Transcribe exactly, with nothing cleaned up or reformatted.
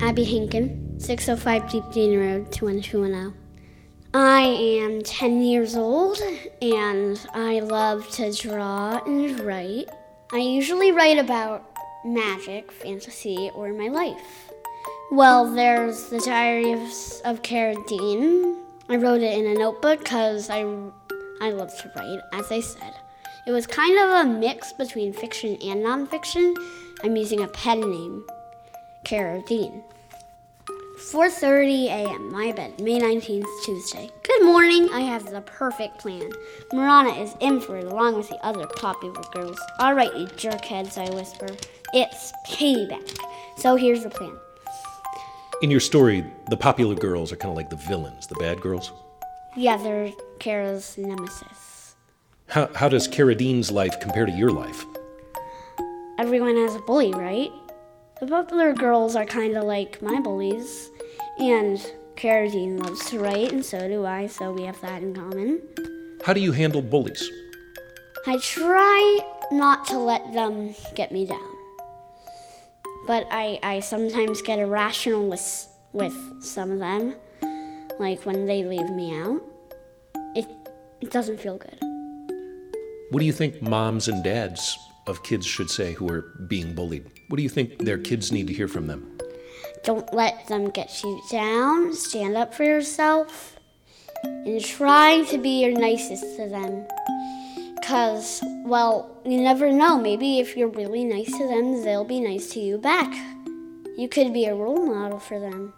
Abby Hinken, six oh five Deep Dean Road, two one two one oh. I am ten years old, and I love to draw and write. I usually write about magic, fantasy, or my life. Well, there's the Diary of, of Cara Dean. I wrote it in a notebook because I, I love to write, as I said. It was kind of a mix between fiction and nonfiction. I'm using a pen name, Cara Dean. four thirty a.m., my bed, May nineteenth, Tuesday. Good morning, I have the perfect plan. Marana is in for it along with the other popular girls. All right, you jerkheads, I whisper. It's payback. So here's the plan. In your story, the popular girls are kind of like the villains, the bad girls? Yeah, they're Cara's nemesis. How, how does Cara Dean's life compare to your life? Everyone has a bully, right? The popular girls are kind of like my bullies, and Cara Dean loves to write, and so do I, so we have that in common. How do you handle bullies? I try not to let them get me down, but I, I sometimes get irrational with, with some of them, like when they leave me out. It, it doesn't feel good. What do you think moms and dads of kids should say who are being bullied? What do you think their kids need to hear from them? Don't let them get you down. Stand up for yourself. And try to be your nicest to them. Because, well, you never know. Maybe if you're really nice to them, they'll be nice to you back. You could be a role model for them.